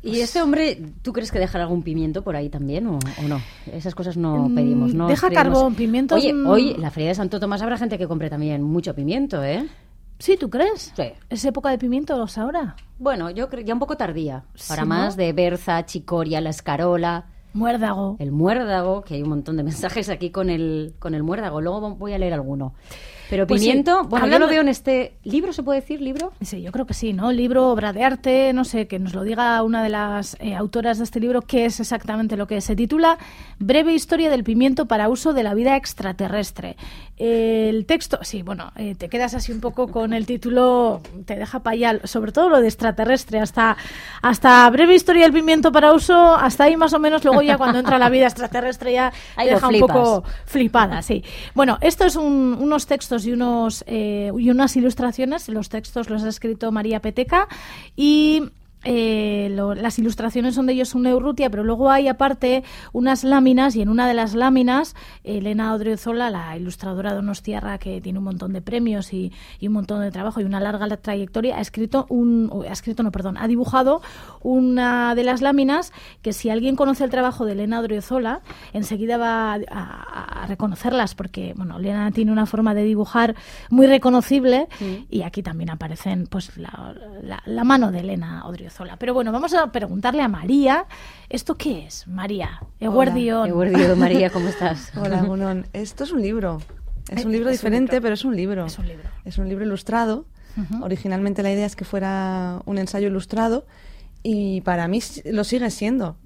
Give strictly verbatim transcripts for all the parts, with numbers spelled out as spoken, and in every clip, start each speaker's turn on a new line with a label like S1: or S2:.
S1: ¿Y este hombre, tú crees que dejará algún pimiento por ahí también o, o no? Esas cosas no pedimos, ¿no?
S2: Deja
S1: Creemos...
S2: carbón, pimientos...
S1: Oye, hoy, la Feria de Santo Tomás, habrá gente que compre también mucho pimiento, ¿eh?
S2: Sí, ¿tú crees?
S1: Sí.
S2: ¿Es época de pimientos ahora?
S1: Bueno, yo creo ya un poco tardía. Para
S2: Sí,
S1: más
S2: ¿no?
S1: de berza, chicoria, la escarola...
S2: Muérdago.
S1: El muérdago, que hay un montón de mensajes aquí con el, con el muérdago. Luego voy a leer alguno. Pero
S2: Pues
S1: pimiento,
S2: sí,
S1: bueno,
S2: hablando-
S1: yo lo veo en este libro, ¿se puede decir libro?
S2: Sí, yo creo que sí, ¿no? Libro, obra de arte, no sé, que nos lo diga una de las eh, autoras de este libro, qué es exactamente lo que es. Se titula Breve historia del pimiento para uso de la vida extraterrestre. Eh, el texto, sí, bueno, eh, te quedas así un poco con el título, te deja payal, sobre todo lo de extraterrestre, hasta, hasta Breve historia del pimiento para uso, hasta ahí más o menos, luego ya cuando entra la vida extraterrestre ya
S1: Ahí
S2: te
S1: lo
S2: deja un
S1: flipas.
S2: poco flipada, sí. Bueno, esto es un- unos textos y, unos, eh, y unas ilustraciones. Los textos los ha escrito María Peteca y eh, lo- las ilustraciones son de ellos un Urrutia, pero luego hay aparte unas láminas y en una de las láminas Elena Odriozola, la ilustradora donostiarra que tiene un montón de premios y, y un montón de trabajo y una larga trayectoria, ha escrito un, o ha escrito no, perdón, ha dibujado una de las láminas que si alguien conoce el trabajo de Elena Odriozola, enseguida va a, a- a reconocerlas porque, bueno, Elena tiene una forma de dibujar muy reconocible
S1: Sí.
S2: y aquí también aparecen pues la, la- la mano de Elena Odriozola. Pero bueno, vamos a preguntarle a María, ¿esto qué es, María? Eguerdión.
S1: Eguerdión, María, ¿cómo estás?
S3: Hola, Gunón. Esto es un libro. Es un
S2: Eh,
S3: libro
S2: es un
S3: diferente,
S2: libro.
S3: pero es un libro.
S2: Es un libro.
S3: Es un libro ilustrado.
S2: Ujú.
S3: Originalmente la idea es que fuera un ensayo ilustrado y para mí s- lo sigue siendo.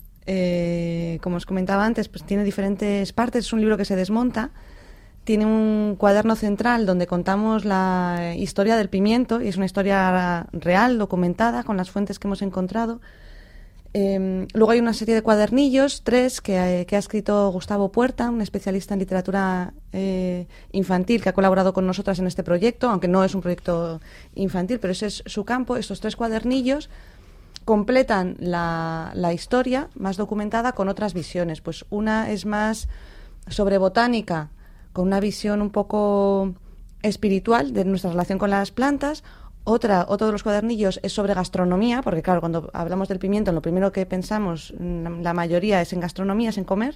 S3: Eh, como os comentaba antes, pues tiene diferentes partes. Es un libro que se desmonta. Tiene un cuaderno central donde contamos la historia del pimiento y es una historia real, documentada, con las fuentes que hemos encontrado. Eh, luego hay una serie de cuadernillos, tres, que, eh, que ha escrito Gustavo Puerta, un especialista en literatura eh, infantil que ha colaborado con nosotras en este proyecto, aunque no es un proyecto infantil, pero ese es su campo. Estos tres cuadernillos completan la, la historia más documentada con otras visiones. Pues una es más sobre botánica, con una visión un poco espiritual de nuestra relación con las plantas. Otra, otro de los cuadernillos es sobre gastronomía, porque claro, cuando hablamos del pimiento, lo primero que pensamos, mm, la mayoría, es en gastronomía, es en comer.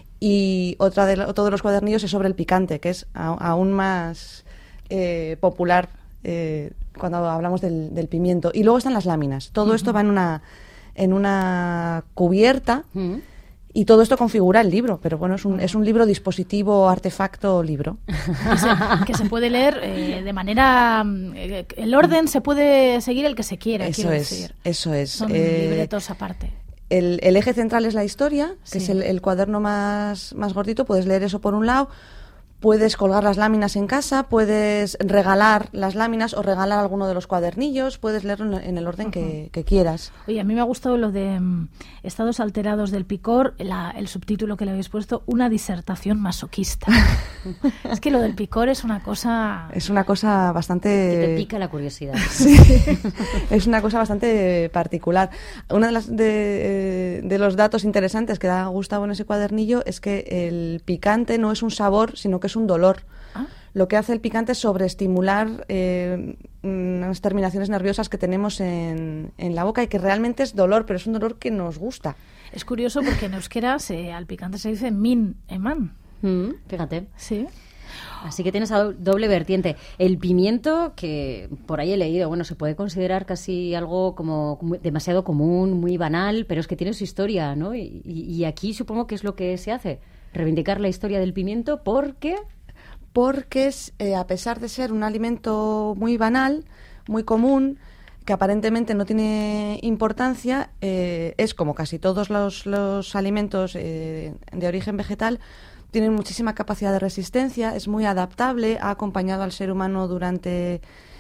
S3: Y otra de, otro de los cuadernillos es sobre el picante, que es a- aún más eh, popular eh, cuando hablamos del, del pimiento. Y luego están las láminas. Todo esto va en una, en una cubierta.
S1: Mm.
S3: Y todo esto configura el libro, pero bueno, es un, es un libro dispositivo, artefacto, libro.
S2: Que se, que se puede leer eh, de manera... mm, eh, el orden se puede seguir el que se quiera,
S3: Eso
S2: quiero
S3: es,
S2: decir.
S3: eso es.
S2: Son
S3: Eh,
S2: libretos aparte.
S3: El, el eje central es la historia, que
S2: Sí.
S3: es el, el cuaderno más, más gordito. Puedes leer eso por un lado, puedes colgar las láminas en casa, puedes regalar las láminas o regalar alguno de los cuadernillos, puedes leerlo en, en el orden que, que quieras.
S2: Oye, a mí me ha gustado lo de mm, Estados alterados del picor, la- el subtítulo que le habéis puesto, una disertación masoquista. Es que lo del picor es una cosa...
S3: Es una cosa
S1: Que
S3: bastante...
S1: te pica la curiosidad.
S3: Sí, es una cosa bastante particular. Uno de, las, de, de los datos interesantes que da Gustavo en ese cuadernillo es que el picante no es un sabor, sino que es un dolor.
S2: Ah.
S3: Lo que hace el picante es sobreestimular eh, unas terminaciones nerviosas que tenemos en, en la boca y que realmente es dolor, pero es un dolor que nos gusta.
S2: Es curioso porque en euskera se, al picante se dice min eman.
S1: Mm, fíjate.
S2: Sí.
S1: Así que tienes a do- doble vertiente. El pimiento, que por ahí he leído, bueno, se puede considerar casi algo como como demasiado común, muy banal, pero es que tiene su historia, ¿no? Y, y- y aquí supongo que es lo que se hace, reivindicar la historia del pimiento porque...
S3: Porque es, eh, a pesar de ser un alimento muy banal, muy común, que aparentemente no tiene importancia, eh, es como casi todos los, los alimentos eh, de origen vegetal, tienen muchísima capacidad de resistencia, es muy adaptable, ha acompañado al ser humano durante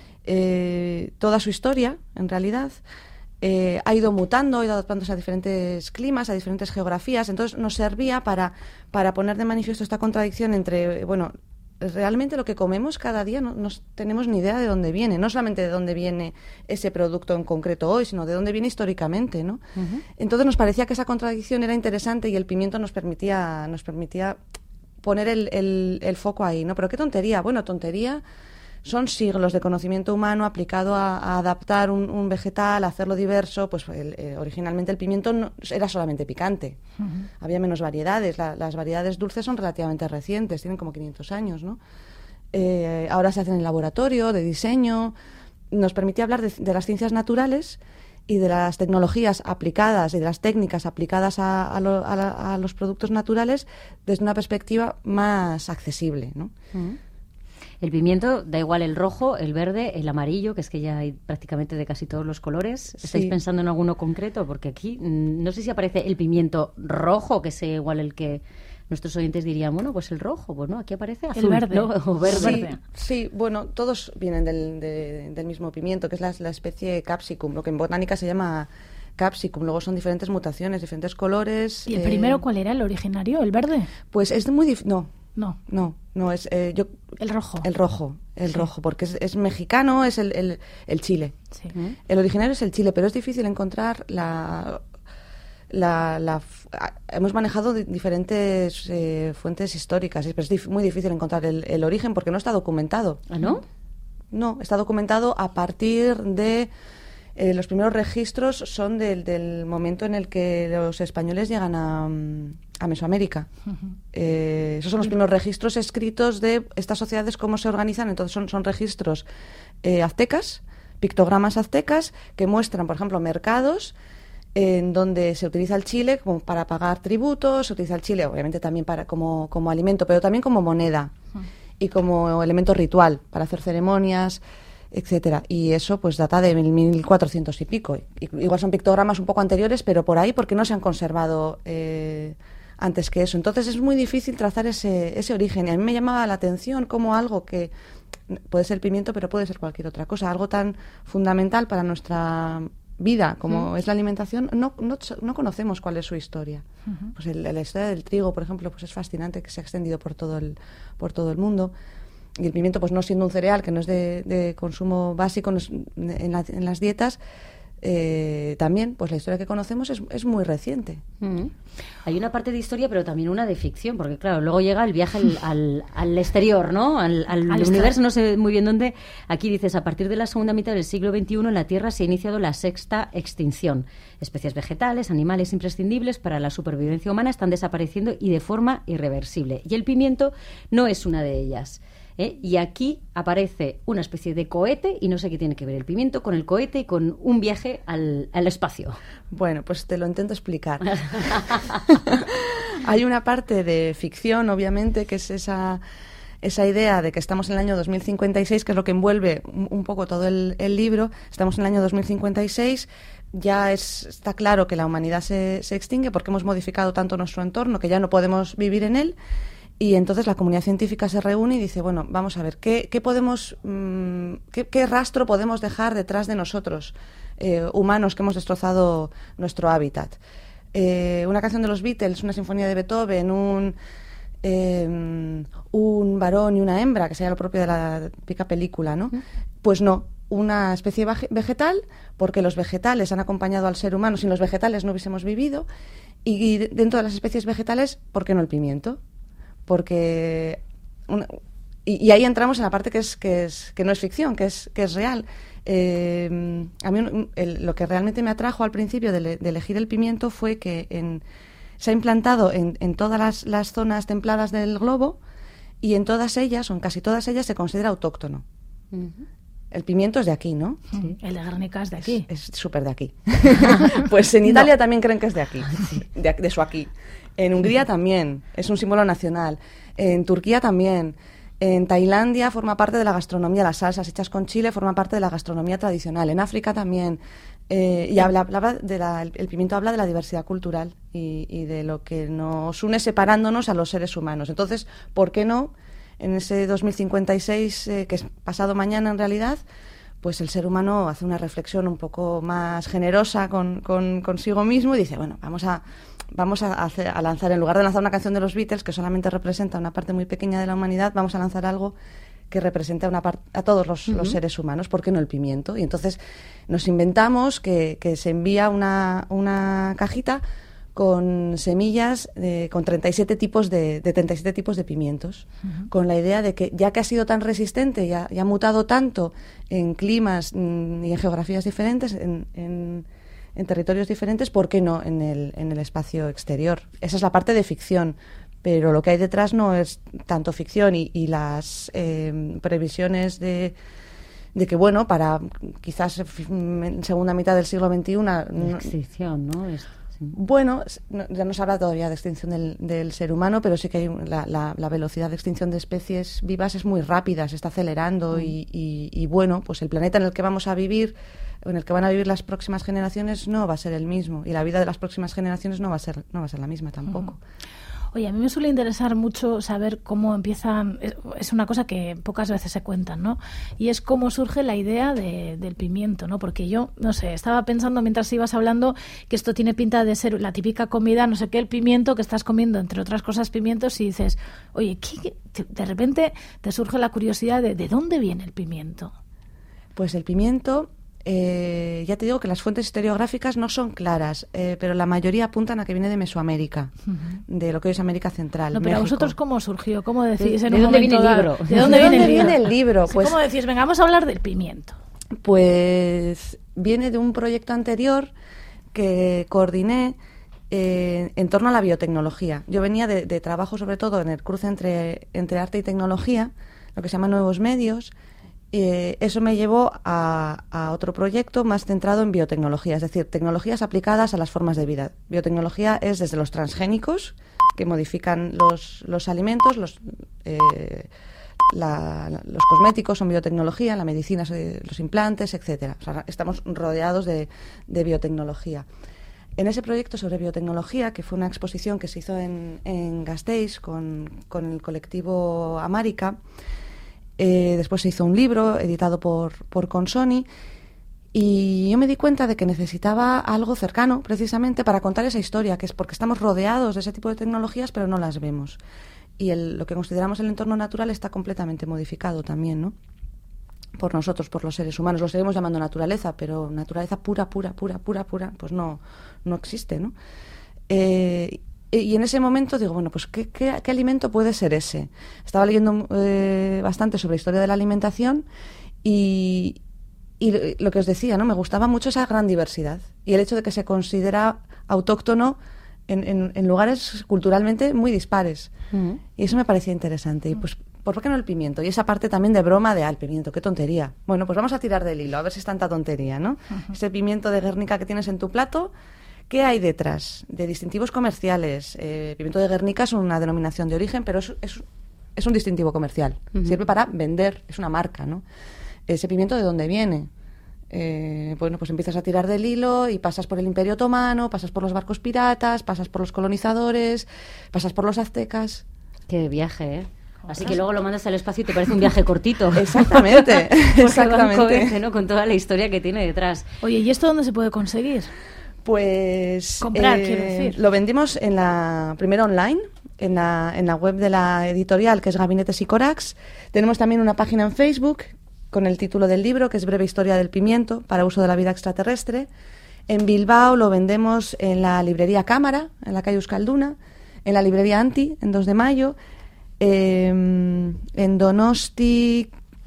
S3: eh, toda su historia, en realidad. Eh, ha ido mutando, ha ido adaptándose a diferentes climas, a diferentes geografías. Entonces nos servía para, para poner de manifiesto esta contradicción entre, bueno, realmente lo que comemos cada día no, no tenemos ni idea de dónde viene, no solamente de dónde viene ese producto en concreto hoy, sino de dónde viene históricamente, ¿no? Uh-huh. Entonces nos parecía que esa contradicción era interesante y el pimiento nos permitía, nos permitía poner el, el, el foco ahí, ¿no? Pero qué tontería, bueno, tontería son siglos de conocimiento humano aplicado a, a adaptar un, un vegetal, a hacerlo diverso. Pues el, eh, originalmente el pimiento no, era solamente picante, uh-huh. había menos variedades. La, las variedades dulces son relativamente recientes, tienen como quinientos años, ¿no? Eh, ahora se hacen en laboratorio, de diseño. Nos permite hablar de, de las ciencias naturales y de las tecnologías aplicadas y de las técnicas aplicadas a, a, lo, a, la, a los productos naturales desde una perspectiva más accesible, ¿no?
S1: Uh-huh. El pimiento, da igual el rojo, el verde, el amarillo, que es que ya hay prácticamente de casi todos los colores. ¿Estáis
S3: sí.
S1: pensando en alguno concreto? Porque aquí mmm, no sé si aparece el pimiento rojo, que sea igual el que nuestros oyentes dirían, bueno, pues el rojo. Pues no, aquí aparece azul,
S2: el verde.
S1: ¿no? O verde.
S3: Sí, sí, bueno, todos vienen del, de, del mismo pimiento, que es la, la especie capsicum, lo que en botánica se llama capsicum. Luego son diferentes mutaciones, diferentes colores.
S2: ¿Y el
S3: eh,
S2: primero cuál era, el originario, el verde?
S3: Pues es muy difícil. No.
S2: No.
S3: No, no, es... Eh, yo,
S2: el rojo.
S3: El rojo, el
S2: sí.
S3: rojo, porque es, es mexicano, es el, el, el chile.
S2: Sí.
S3: El originario es el chile, pero es difícil encontrar la... la, la hemos manejado diferentes eh, fuentes históricas, pero es dif- muy difícil encontrar el, el origen porque no está documentado.
S1: ¿Ah, no?
S3: No, está documentado a partir de... Eh, los primeros registros son del, del momento en el que los españoles llegan a, a Mesoamérica. Uh-huh. Eh, esos son los primeros registros escritos de estas sociedades, cómo se organizan. Entonces son, son registros eh, aztecas, pictogramas aztecas, que muestran, por ejemplo, mercados en donde se utiliza el chile como para pagar tributos, se utiliza el chile obviamente también para como, como alimento, pero también como moneda uh-huh. y como elemento ritual para hacer ceremonias, etcétera. Y eso pues data de mil cuatrocientos y pico. Igual son pictogramas un poco anteriores, pero por ahí porque no se han conservado eh, antes que eso. Entonces es muy difícil trazar ese, ese origen. Y a mí me llamaba la atención como algo que puede ser pimiento, pero puede ser cualquier otra cosa, algo tan fundamental para nuestra vida como uh-huh. es la alimentación, no, no, no conocemos cuál es su historia. Uh-huh. Pues el, la historia del trigo, por ejemplo, pues es fascinante, que se ha extendido por todo el, por todo el mundo. Y el pimiento, pues no siendo un cereal que no es de, de consumo básico no es, en, la, en las dietas, eh, también, pues la historia que conocemos es, es muy reciente.
S1: Mm. Hay una parte de historia, pero también una de ficción, porque claro, luego llega el viaje al, al, al exterior, ¿no? Al, al, al universo, no sé muy bien dónde. Aquí dices, a partir de la segunda mitad del siglo veintiuno en la Tierra se ha iniciado la sexta extinción. Especies vegetales, animales imprescindibles para la supervivencia humana están desapareciendo y de forma irreversible. Y el pimiento no es una de ellas. ¿Eh? Y aquí aparece una especie de cohete y no sé qué tiene que ver el pimiento con el cohete y con un viaje al, al espacio.
S3: Bueno, pues te lo intento explicar. Hay una parte de ficción, obviamente, que es esa, esa idea de que estamos en el año dos mil cincuenta y seis, que es lo que envuelve un, un poco todo el, el libro. Estamos en el año dos mil cincuenta y seis, ya es, está claro que la humanidad se, se extingue porque hemos modificado tanto nuestro entorno que ya no podemos vivir en él. Y entonces la comunidad científica se reúne y dice, bueno, vamos a ver, ¿qué, qué podemos, mmm, qué, qué rastro podemos dejar detrás de nosotros, eh, humanos que hemos destrozado nuestro hábitat? Eh, una canción de los Beatles, una sinfonía de Beethoven, un, eh, un varón y una hembra, que sería lo propio de la típica película, ¿no? Pues no, una especie vegetal, porque los vegetales han acompañado al ser humano, sin los vegetales no hubiésemos vivido, y dentro de las especies vegetales, ¿por qué no el pimiento? Porque una, y, y ahí entramos en la parte que es que es que no es ficción, que es que es real. Eh, a mí el, lo que realmente me atrajo al principio de, de elegir el pimiento fue que en, se ha implantado en, en todas las, las zonas templadas del globo y en todas ellas, o en casi todas ellas, se considera autóctono. Uh-huh. El pimiento es de aquí, ¿no?
S2: Sí. El de Guernica es de aquí.
S3: Es súper de aquí. Pues en Italia no. también creen que es de aquí, de, de su aquí. En Hungría también, es un símbolo nacional. En Turquía también. En Tailandia forma parte de la gastronomía, las salsas hechas con chile forman parte de la gastronomía tradicional. En África también. Eh, y habla, habla de la, el pimiento habla de la diversidad cultural y, y de lo que nos une separándonos a los seres humanos. Entonces, ¿por qué no? En ese dos mil cincuenta y seis, eh, que es pasado mañana en realidad, pues el ser humano hace una reflexión un poco más generosa con, con, consigo mismo y dice, bueno, vamos a vamos a, hacer, a lanzar, en lugar de lanzar una canción de los Beatles, que solamente representa una parte muy pequeña de la humanidad, vamos a lanzar algo que represente a, una part- a todos los, uh-huh. los seres humanos, ¿por qué no el pimiento? Y entonces nos inventamos que, que se envía una, una cajita con semillas, eh, con treinta y siete tipos de, de treinta y siete tipos de pimientos, uh-huh. con la idea de que ya que ha sido tan resistente y ha, y ha mutado tanto en climas mm, y en geografías diferentes, en, en, en territorios diferentes, ¿por qué no en el, en el espacio exterior? Esa es la parte de ficción, pero lo que hay detrás no es tanto ficción y, y las eh, previsiones de... de que, bueno, para quizás en segunda mitad del siglo veintiuno...
S1: La extinción, ¿no? Es, sí.
S3: Bueno, no, ya no se habla todavía de extinción del, del ser humano, pero sí que hay la, la, la velocidad de extinción de especies vivas es muy rápida, se está acelerando mm. y, y, y, bueno, pues el planeta en el que vamos a vivir, en el que van a vivir las próximas generaciones no va a ser el mismo y la vida de las próximas generaciones no va a ser, no va a ser la misma tampoco. Mm.
S2: Oye, a mí me suele interesar mucho saber cómo empiezan, es una cosa que pocas veces se cuentan, ¿no? Y es cómo surge la idea de, del pimiento, ¿no? Porque yo, no sé, estaba pensando mientras ibas hablando que esto tiene pinta de ser la típica comida, no sé qué, el pimiento que estás comiendo, entre otras cosas pimientos, y dices, oye, ¿qué, qué? De repente te surge la curiosidad de ¿de dónde viene el pimiento?
S3: Pues el pimiento... Eh, ya te digo que las fuentes historiográficas no son claras, eh, pero la mayoría apuntan a que viene de Mesoamérica, uh-huh. de lo que hoy es América Central.
S2: No, pero
S3: México.
S2: ¿a vosotros cómo surgió? ¿Cómo decís?
S1: ¿De,
S2: en
S1: ¿de
S2: un
S1: dónde viene el libro?
S2: ¿De dónde, ¿De dónde viene, el
S3: viene el libro?
S2: Pues, ¿cómo decís? Venga, vamos a hablar del pimiento.
S3: Pues viene de un proyecto anterior que coordiné eh, en torno a la biotecnología. Yo venía de, de trabajo sobre todo en el cruce entre, entre arte y tecnología, lo que se llama nuevos medios. Eh, eso me llevó a, a otro proyecto más centrado en biotecnología, es decir, tecnologías aplicadas a las formas de vida. Biotecnología es desde los transgénicos, que modifican los, los alimentos, los, eh, la, la, los cosméticos son biotecnología, la medicina, los implantes, etcétera. O sea, estamos rodeados de, de biotecnología. En ese proyecto sobre biotecnología, que fue una exposición que se hizo en, en Gasteiz con, con el colectivo Amárica, Eh, después se hizo un libro editado por, por Consoni y yo me di cuenta de que necesitaba algo cercano precisamente para contar esa historia, que es porque estamos rodeados de ese tipo de tecnologías pero no las vemos. Y el, lo que consideramos el entorno natural está completamente modificado también, ¿no? Por nosotros, por los seres humanos. Lo seguimos llamando naturaleza, pero naturaleza pura, pura, pura, pura, pura, pues no, no existe, ¿no? Eh, Y en ese momento digo, bueno, pues ¿qué, qué, qué alimento puede ser ese? Estaba leyendo eh, bastante sobre la historia de la alimentación y, y lo que os decía, ¿no? Me gustaba mucho esa gran diversidad y el hecho de que se considera autóctono en, en, en lugares culturalmente muy dispares. Uh-huh. Y eso me parecía interesante. Y pues, ¿por qué no el pimiento? Y esa parte también de broma de, ah, el pimiento, qué tontería. Bueno, pues vamos a tirar del hilo, a ver si es tanta tontería, ¿no? Uh-huh. Ese pimiento de Guernica que tienes en tu plato... ¿Qué hay detrás? De distintivos comerciales. Eh, pimiento de Guernica es una denominación de origen, pero es, es, es un distintivo comercial. Uh-huh. Sirve para vender, es una marca, ¿no? Ese pimiento, ¿de dónde viene? Eh, bueno, pues empiezas a tirar del hilo y pasas por el Imperio Otomano, pasas por los barcos piratas, pasas por los colonizadores, pasas por los aztecas.
S1: Qué viaje, ¿eh? Así que luego lo mandas al espacio y te parece un viaje cortito.
S3: Exactamente, exactamente.
S1: Con, cohete, ¿no? Con toda la historia que tiene detrás.
S2: Oye, ¿y esto dónde se puede conseguir?
S3: Pues
S2: comprar,
S3: eh,
S2: quiero decir.
S3: Lo vendimos en la primero online, en la, en la web de la editorial, que es Gabinetes y Corax. Tenemos también una página en Facebook con el título del libro, que es Breve Historia del Pimiento para uso de la vida extraterrestre. En Bilbao lo vendemos en la librería Cámara, en la calle Euskalduna, en la librería Anti, en dos de mayo, eh, en Donosti,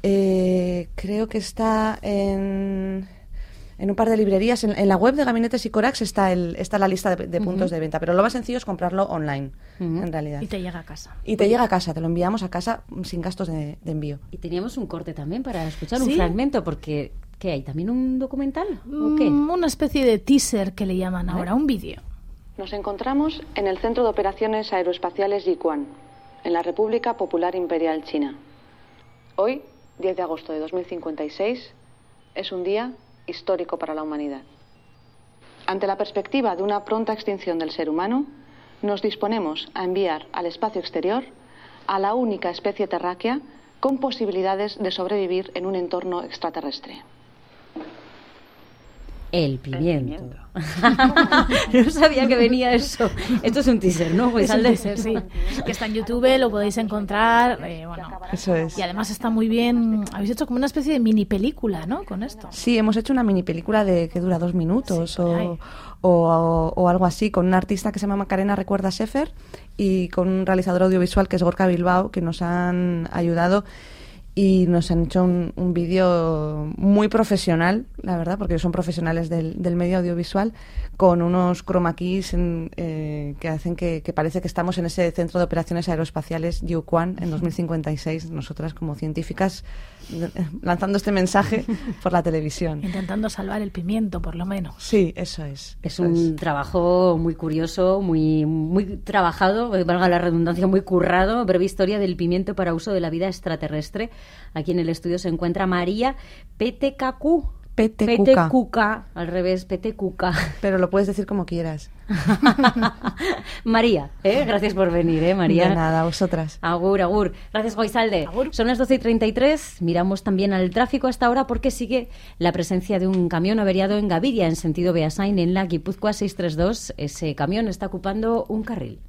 S3: eh, creo que está en... en un par de librerías. En, en la web de Gabinetes y Corax está, el, está la lista de, de uh-huh. puntos de venta, pero lo más sencillo es comprarlo online, uh-huh. en realidad.
S2: Y te llega a casa.
S3: Y te Oye. llega a casa, te lo enviamos a casa sin gastos de, de envío.
S1: Y teníamos un corte también para escuchar
S2: ¿Sí?
S1: un fragmento, porque ¿qué hay? ¿También un documental? ¿O qué?
S2: Mm, una especie de teaser que le llaman ahora, un vídeo.
S4: Nos encontramos en el Centro de Operaciones Aeroespaciales Jiquan, en la República Popular Imperial China. Hoy, diez de agosto de dos mil cincuenta y seis, es un día histórico para la humanidad. Ante la perspectiva de una pronta extinción del ser humano, nos disponemos a enviar al espacio exterior a la única especie terráquea con posibilidades de sobrevivir en un entorno extraterrestre.
S1: El pimiento. No sabía que venía eso. Esto es un teaser, ¿no?
S2: Es un teaser, sí. Que está en YouTube, lo podéis encontrar. Eh, bueno.
S3: Eso es.
S2: Y además está muy bien. Habéis hecho como una especie de mini película, ¿no? Con esto.
S3: Sí, hemos hecho una mini película de que dura dos minutos
S2: Sí,
S3: o, o, o, o algo así, con una artista que se llama Macarena Recuerda Sefer y con un realizador audiovisual que es Gorka Bilbao, que nos han ayudado y nos han hecho un, un vídeo muy profesional, la verdad, porque son profesionales del, del medio audiovisual, con unos chroma keys en, eh, que hacen que, que parece que estamos en ese centro de operaciones aeroespaciales Jiuquan en dos mil cincuenta y seis, nosotras como científicas lanzando este mensaje por la televisión.
S2: Intentando salvar el pimiento, por lo menos.
S3: Sí, eso es.
S1: Es
S3: eso
S1: un
S3: es.
S1: trabajo muy curioso, muy, muy trabajado, valga la redundancia, muy currado. Breve historia del pimiento para uso de la vida extraterrestre. Aquí en el estudio se encuentra María Petecacu.
S3: Petecuca.
S1: Petecuca, al revés, Petecuca.
S3: Pero lo puedes decir como quieras.
S1: María, ¿eh? Gracias por venir, ¿eh, María?
S3: De nada, a vosotras.
S1: Agur, agur. Gracias, Goizalde.
S2: Agur.
S1: Son las doce y treinta y tres. Miramos también al tráfico hasta ahora porque sigue la presencia de un camión averiado en Gaviria, en sentido Beasain, en la Guipúzcoa seiscientos treinta y dos. Ese camión está ocupando un carril.